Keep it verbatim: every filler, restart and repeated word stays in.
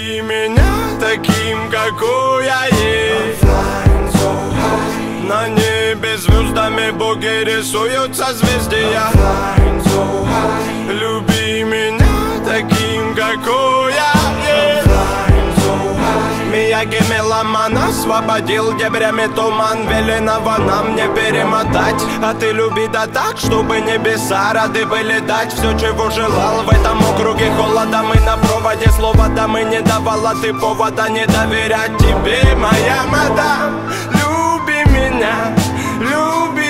Люби меня таким, какой я есть. На небе звездами боги рисуют созвездия. Люби меня таким, какой я есть. Мияги меломан освободил дебрями туман. Веленого нам не перемотать. А ты люби да так, чтобы небеса рады были дать все, чего желал в этом округе холода. Мы на проводе, слова да мы не давала ты повода не доверять тебе, моя мадам. Люби меня, люби